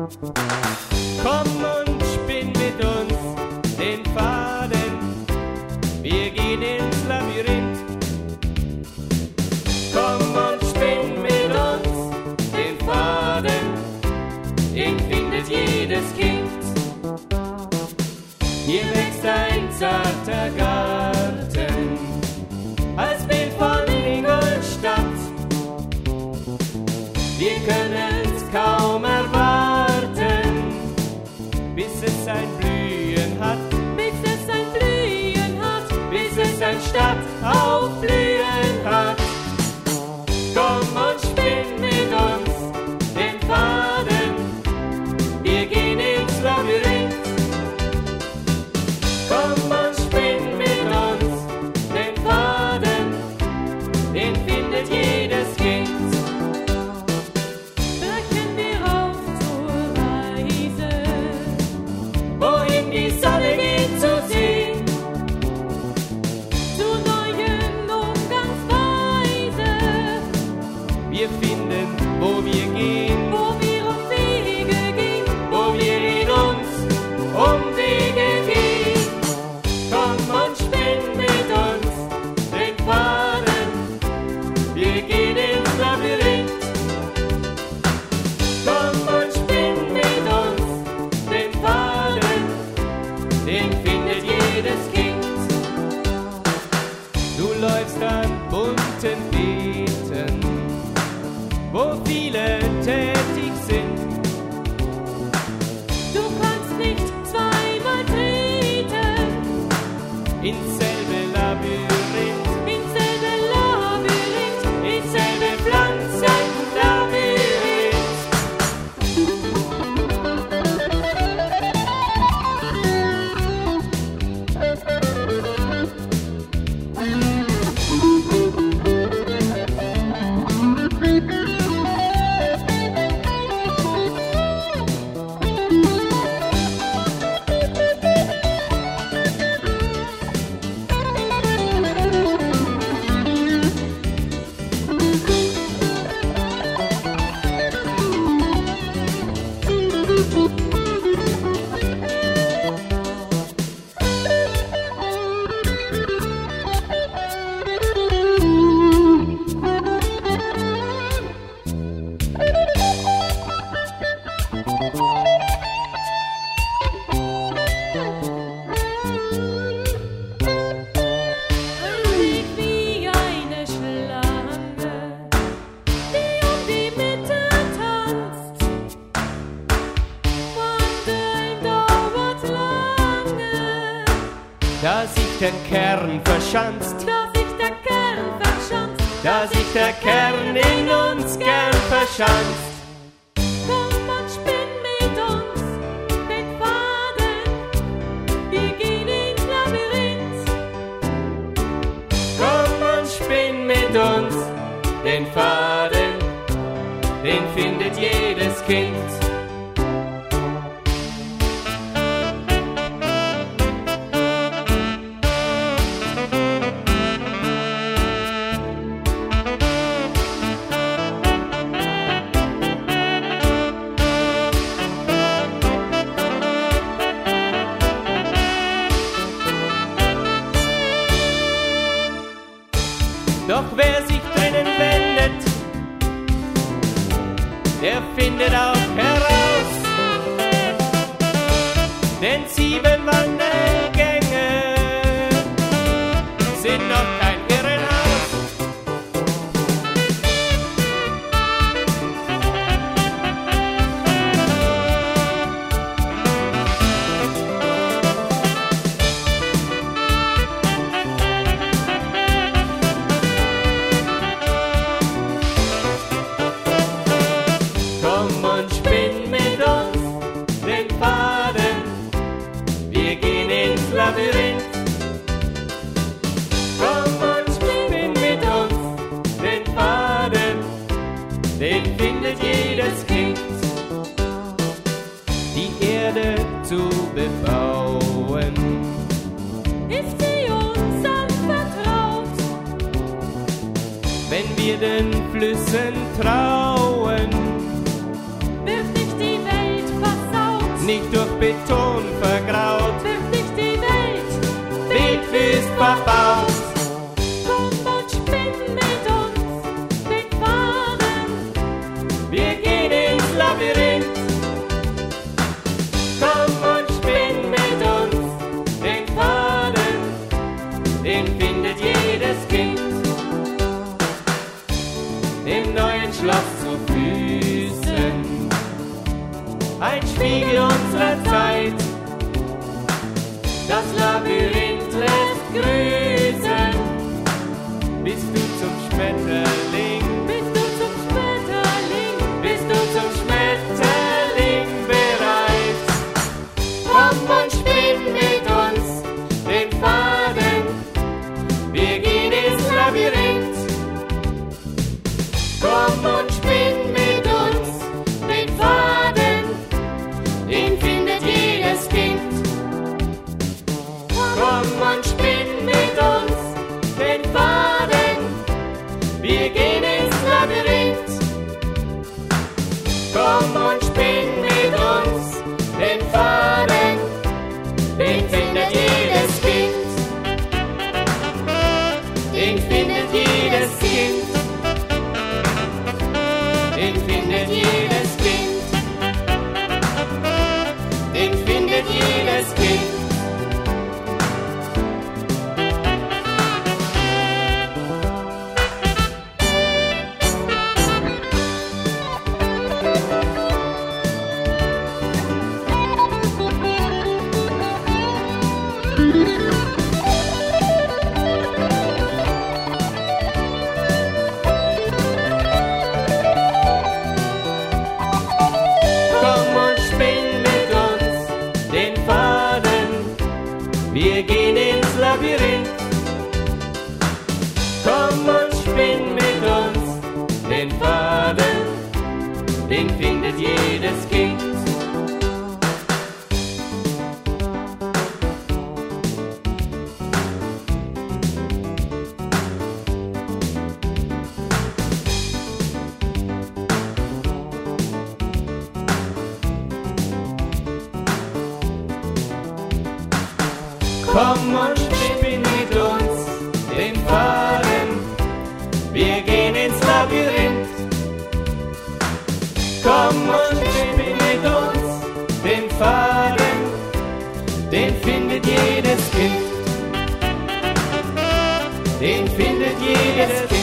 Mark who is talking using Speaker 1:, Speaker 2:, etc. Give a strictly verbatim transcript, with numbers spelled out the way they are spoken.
Speaker 1: Komm und spinn mit uns den Faden, wir gehen ins Labyrinth. Komm und spinn mit uns den Faden, den findet jedes Kind. Hier wächst ein zarter Garten, als Bild von Ingolstadt. Wir können's kaum erwarten, bis es ein Blühen hat,
Speaker 2: bis es ein Blühen hat,
Speaker 1: bis es ein Stadtaufblühen hat. Komm und spinn mit uns den Faden, wir gehen ins Labyrinth. Komm und spinn mit uns den Faden, den findet jedes Kind.
Speaker 2: Brechen wir auf zur Reise,
Speaker 1: Wohin die Sonne geht zu sehen,
Speaker 2: zu neuen Umgangsweise,
Speaker 1: wir finden, wo wir gehen,
Speaker 2: wo wir um Wege gehen,
Speaker 1: wo wir in uns um Wege gehen. Komm und spinn mit uns den Faden, wir gehen ins Labyrinth. Komm und spinn mit uns den Faden, den findet jedes Kind. Du läufst an bunten Beeten, wo viele tätig sind.
Speaker 2: du kannst nicht zweimal treten,
Speaker 1: Ins selbe Labyrinth,
Speaker 2: ins selbe Labyrinth,
Speaker 1: ins selbe Pflanzenlabyrinth.
Speaker 2: ein Weg wie eine Schlange, die um die Mitte tanzt. Wandeln dauert lange,
Speaker 1: Da sich der Kern verschanzt,
Speaker 2: da sich der Kern verschanzt.
Speaker 1: da sich der Kern in uns gern verschanzt.
Speaker 2: Komm und spinn mit uns den Faden, wir gehen ins Labyrinth.
Speaker 1: Komm und spinn mit uns den Faden, den findet jedes Kind. Doch wer sich drinnen wendet, der findet auch heraus, denn sieben Wandelgänge sind noch kein Irrenhaus. Komm und spinn mit uns den Faden, wir gehen ins Labyrinth. Komm und spinn mit uns den Faden, den findet jedes Kind. Die Erde zu bebauen,
Speaker 2: Ist sie uns anvertraut,
Speaker 1: wenn wir den Flüssen trauen,
Speaker 2: wird nicht die Welt
Speaker 1: durch Beton vergraut,
Speaker 2: wird nicht die Welt.
Speaker 1: wildwüst verbaut.
Speaker 2: Komm und spinn mit uns den Faden.
Speaker 1: Wir gehen ins Labyrinth. Komm und spinn mit uns den Faden, den findet jedes Kind. Im neuen Schloss zu Füßen, ein Spiegel unserer Zeit. Das Labyrinth lässt grüßen, bist du zum Schmetterling,
Speaker 2: Bist du zum Schmetterling?
Speaker 1: bist du zum Schmetterling bereit? Komm und spinn mit uns den Faden, wir gehen ins Labyrinth. Komm und spinn mit uns den Faden, den findet jedes Kind. Komm und spinn mit uns den Faden, wir gehen ins Labyrinth. Komm und spinn mit uns den Faden, den findet jedes Kind. Den findet jedes Kind. Den findet jedes Kind. Den findet jedes Kind. Komm und spinn mit uns den Faden, wir gehen ins Labyrinth. Komm und spinn mit uns den Faden, den findet jedes Kind. Komm und spinn mit uns den Faden, wir gehen ins Labyrinth. Komm und spinn mit uns den Faden, den findet jedes Kind. Den findet jedes Kind.